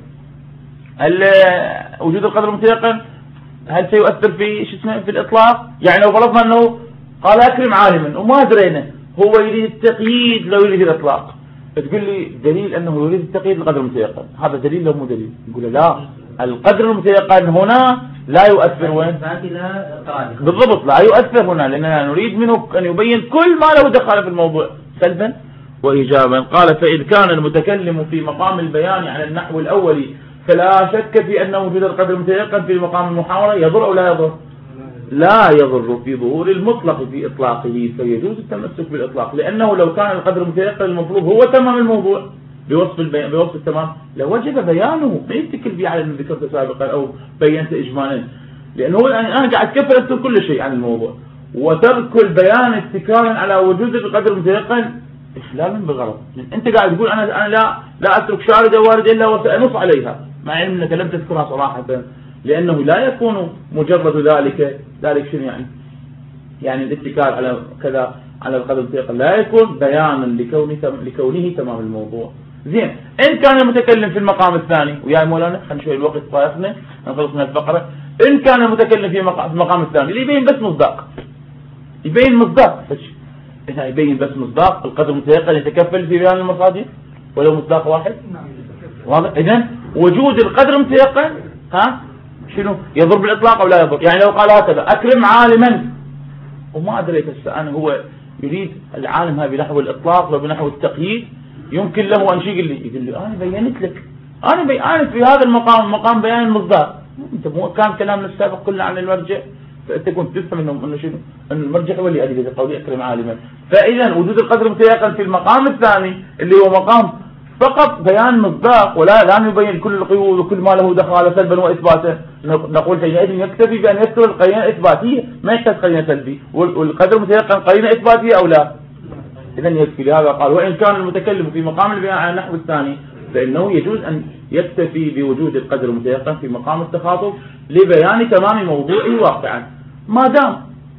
هل وجود القدر المتيقن هل سيؤثر في شو اسمه في الإطلاق؟ يعني لو فرضنا أنه قال أكرم عالما وما درينا هو يريد التقييد لو يريد الإطلاق، تقول لي دليل أنه يريد التقييد القدر المتيقن، هذا دليل لو مو دليل؟ نقول لا، القدر المتيقن هنا لا يؤثر. وين؟ بالضبط، لا يؤثر هنا، لأننا نريد منه أن يبين كل ما له دخل في الموضوع سلبا وإيجابا. قال فإذ كان المتكلم في مقام البيان على النحو الأول فلا شك في أن وجود القدر المتيقن في مقام المحاورة يضر أو لا يضر؟ لا يضر في ظهور المطلق في إطلاقه، فيجوز التمسك بالإطلاق، لأنه لو كان القدر المتيقن المطلوب هو تمام الموضوع بوصف البيان بوصف التمام لوجب بيانه، ما يتكل فيه على اللي ذكرته سابقا أو بينت إجمالا، لأنه يعني أنا قاعد كفر أذكر كل شيء عن الموضوع، وترك البيان اتكالا على وجود القدر المتيقن إخلالا بغرض. أنت قاعد تقول أنا أنا لا لا أترك شاردة واردة إلا وسأنص عليها، مع علم أنك لم تذكرها صراحة، لأنه لا يكون مجرد ذلك ذلك شنو يعني؟ يعني الاتكال على كذا على القدر المتيقن لا يكون بيانا لكونه لكونه تمام الموضوع. زين، إن كان المتكلم في المقام الثاني، ويا مولانا خلينا شوي الوقت طايفنا نخلص من الفقرة. إن كان المتكلم في المقام الثاني اللي يبين بس مصداق، يبين مصداق بس، إذا يبين بس مصداق القدر المتيقن يتكفل في بيان المصادر ولو مصداق واحد؟ واضح؟ إذن وجود القدر المتيقن ها شنو؟ يضر بالإطلاق أو لا يضر؟ يعني لو قال هكذا أكرم عالما وما أدريت هسه أنا هو يريد العالم هذا بنحو الإطلاق لو بنحو التقييد، يمكن له أن يقول لي يقول لي أنا بينت لك، أنا بيانت في هذا المقام مقام بيان المصداق، أنت مو كان كلامنا السابق كله عن المرجع، فأنت كنت تفهم إنه إنه شنو؟ إن المرجع هو اللي أدري قولي أكرم عالما، فإذا وجود القدر المتيقن في المقام الثاني اللي هو مقام فقط بيان مصداق ولا لا يبين كل القيود وكل ما له دخل سلبا وإثباتا، نقول حينئذ يكتفي بأن يذكر القرينة الإثباتية ما يحتاج قرينة سلبي، والقدر المتيقن قرينة إثباتية أو لا؟ إذن يكفي. لهذا قال وإن كان المتكلم في مقام البيان على النحو الثاني فإنه يجوز أن يكتفي بوجود القدر المتيقن في مقام التخاطب لبيان تمام موضوعه واقعا، ما دام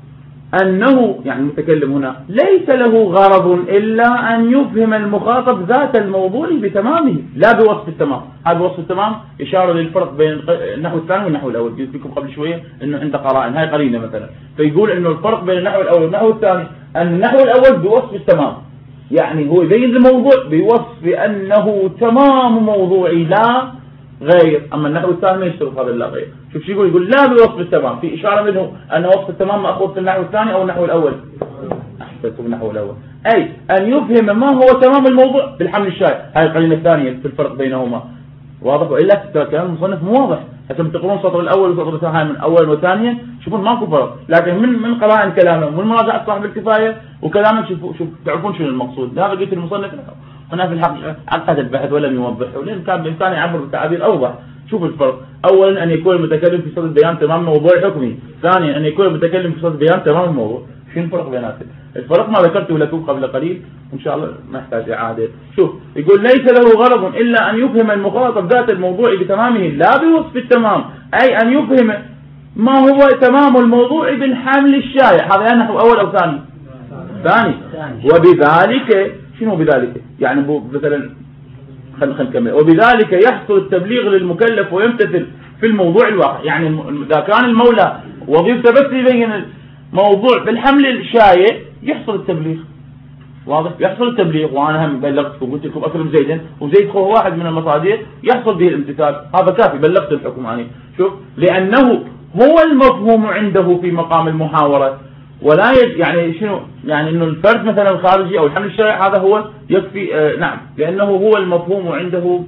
أنه يعني المتكلم هنا ليس له غرض إلا أن يفهم المخاطب ذات الموضوع بتمامه لا بوصف التمام. هذا وصف التمام إشارة للفرق بين النحو الثاني والنحو الأول، قلت لكم قبل شوية أنه عند قرائن هاي قرينة مثلا، فيقول أنه الفرق بين النحو الأول والنحو الثاني أن النحو الأول بوصف التمام يعني هو يبين الموضوع بوصف بأنه تمام موضوعي لا غير. أما النحو الثاني ما يشترط هذا لا غير. شوف شو يقول يقول لا بوصف التمام، في إشارة منه أن وصف التمام مأخوذ في النحو الثاني أو النحو الأول. أحسنت في النحو الأول، أي أن يفهم ما هو تمام الموضوع بالحمل الشائع. هاي القرينة الثانية في الفرق بينهما واضح، وإلا كلام المصنف مو واضح. حتى تقرون السطر الأول والسطر الثاني من أول وثانيا شوفون ماكو فرق، لكن من من قرائن كلامه ومن مراجعة صاحب الكفاية وكلامه شوفوا شوف تعرفون شنو المقصود. هذا قلت المصنف هنا في الحق عقد البحث ولم يوضح، ولأن كان بإمكانه يعبر بتعابير أوضح. شوف الفرق، أولا أن يكون المتكلم في صدد بيان تمام موضوع حكمي، ثانيا أن يكون المتكلم في صدد بيان تمام الموضوع. شنو الفرق بيناتهم؟ الفرق ما ذكرته لكم قبل قليل وإن شاء الله ما يحتاج إعادة. شوف يقول ليس له غرض إلا أن يفهم المخاطب ذات الموضوع بتمامه لا بوصف التمام، أي أن يفهم ما هو تمام الموضوع بالحمل الشائع. هذا نحو أول أو ثاني؟ ثاني. وبذلك شنو بذلك؟ يعني مثلا خلينا نكمل. وبذلك يحصل التبليغ للمكلف ويمتثل في الموضوع الواقع. يعني إذا كان المولى وظيفته بس يبين موضوع بالحمل الشائع يحصل التبليغ. واضح؟ يحصل التبليغ، وانا هم بلغتكم قلت لكم اكرم زيدا، وزيد هو واحد من المصادر يحصل به الامتثال، هذا كافي بلغت الحكم يعني. شوف لانه هو المفهوم عنده في مقام المحاورة، ولا يج... يعني شنو؟ يعني انه الفرد مثلا الخارجي او الحمل الشائع هذا هو يكفي. آه نعم، لانه هو المفهوم عنده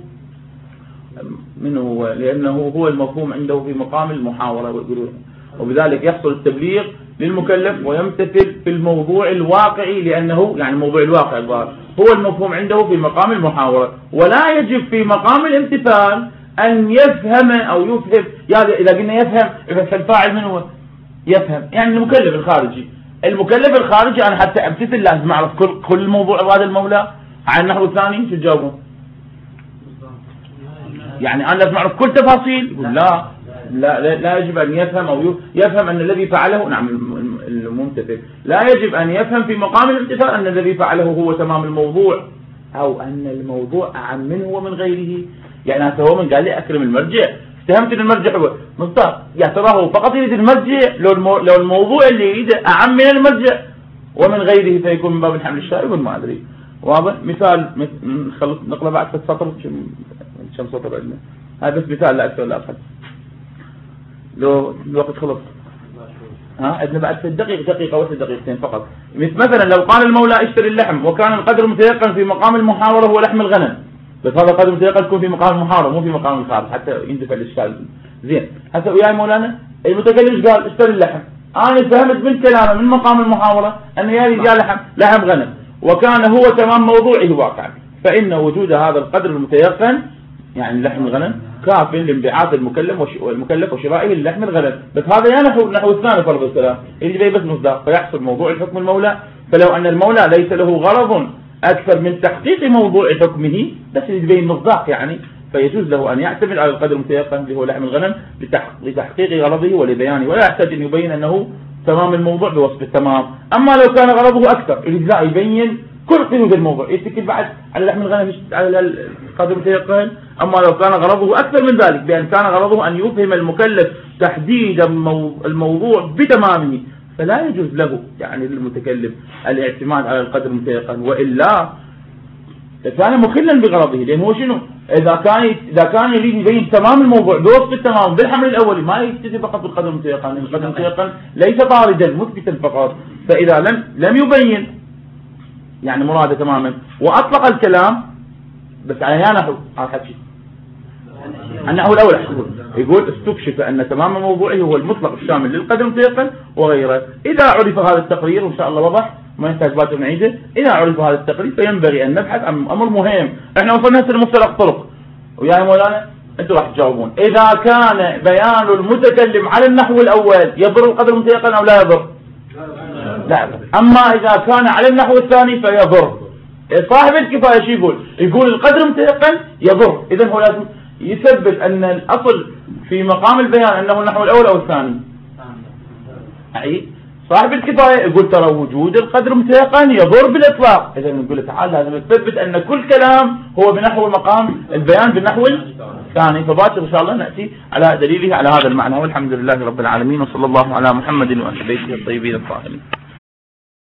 منه هو لانه هو المفهوم عنده في مقام المحاورة. وبذلك يحصل التبليغ للمكلف ويمتثل في الموضوع الواقعي، لأنه يعني الموضوع الواقع الظاهر هو المفهوم عنده في مقام المحاورة، ولا يجب في مقام الامتثال أن يفهم أو يفهم. يعني إذا قلنا يفهم فالفاعل من هو؟ يفهم يعني المكلف الخارجي. المكلف الخارجي أنا حتى أمتثل لازم أعرف كل كل موضوع هذا المولى. على النحو الثاني شو تجاوبون؟ يعني أنا لازم أعرف كل تفاصيل؟ يقول لا لا لا يجب أن يفهم أو يفهم أن الذي فعله نعم الممتثل لا يجب أن يفهم في مقام الامتثال أن الذي فعله هو تمام الموضوع، أو أن الموضوع أعم منه ومن غيره. يعني هذا هو من قال لي أكرم المرجع، اتهمت أن المرجع هو مختار، يعني تراه فقط يريد المرجع لو المو... لو الموضوع اللي يريده أعم من المرجع ومن غيره فيكون من باب الحمل الشائع ما أدري. واضح؟ مثال نخلص نقرأ بعد في السطر كم سطر عندنا، هذا بس مثال لا أكثر لا أقل. لو الوقت خلص ها عندنا بعد في الدقيقة دقيقة وثلاث دقيقتين فقط. مثلا لو قال المولى اشتري اللحم وكان القدر متيقن في مقام المحاورة هو لحم الغنم، بس هذا القدر متيقن يكون في مقام المحاورة مو في مقام الخارج حتى يندفع الإشكال. زين هسه وياي مولانا المتكلم ايش قال؟ اشتري اللحم. أنا فهمت من كلامه من مقام المحاورة أن يا رجال لحم لحم غنم وكان هو تمام موضوعه واقعا، فإن وجود هذا القدر المتيقن يعني لحم الغنم كاف لانبعاث المكلف والمكلف وشرائه للحم الغنم. بس هذا يا نحو نحو الثاني فرض الكلام اللي بي بس مصداق، فيحصل موضوع الحكم المولى. فلو أن المولى ليس له غرض أكثر من تحقيق موضوع حكمه بس يبين مصداق يعني، فيجوز له أن يعتمد على القدر المتيقن اللي هو لحم الغنم لتحقيق غرضه ولبيانه، ولا يحتاج أن يبين أنه تمام الموضوع بوصف التمام. أما لو كان غرضه أكثر الإجزاء يبين كل قيود الموضوع يتكل بعد على لحم الغنم على القدر المتيقن. أما لو كان غرضه أكثر من ذلك بأن كان غرضه أن يفهم المكلف تحديد الموضوع بتمامه فلا يجوز له يعني للمتكلم الاعتماد على القدر المتيقن، وإلا كان مخلا بغرضه. لأن هو شنو؟ إذا كان إذا كان يريد يبين تمام الموضوع بوصف التمام بالحمل الأولي ما يكتفي فقط بالقدر المتيقن، لأن القدر المتيقن ليس طاردا مثبتا فقط. فإذا لم لم يبين يعني مراده تماما وأطلق الكلام بس على نحو على حكي النحو الأول أحسن يقول استكشف أن تمام موضوعه هو المطلق الشامل للقدر المتيقن وغيره. إذا عرف هذا التقرير وإن شاء الله وضح ما يحتاج باكر نعيده، إذا عرف هذا التقرير فينبغي أن نبحث عن أمر مهم. إحنا وصلنا هسه لمختلف طرق ويا مولانا أنتم راح تجاوبون. إذا كان بيان المتكلم على النحو الأول يضر القدر المتيقن أو لا يضر؟ لا. أما إذا كان على النحو الثاني فيضر. صاحب الكفاية شو يقول؟ يقول القدر المتيقن يضر، إذن هو لازم يثبت أن الأصل في مقام البيان أنه النحو الأول أو الثاني. أي صاحب الكفاية يقول ترى وجود القدر المتيقن يضر بالإطلاق، إذن نقول تعال لازم نثبت أن كل كلام هو بنحو مقام البيان بالنحو الثاني. فباكر إن شاء الله نأتي على دليله على هذا المعنى. والحمد لله رب العالمين وصلى الله على محمد وآل بيته الطيبين الطاهرين.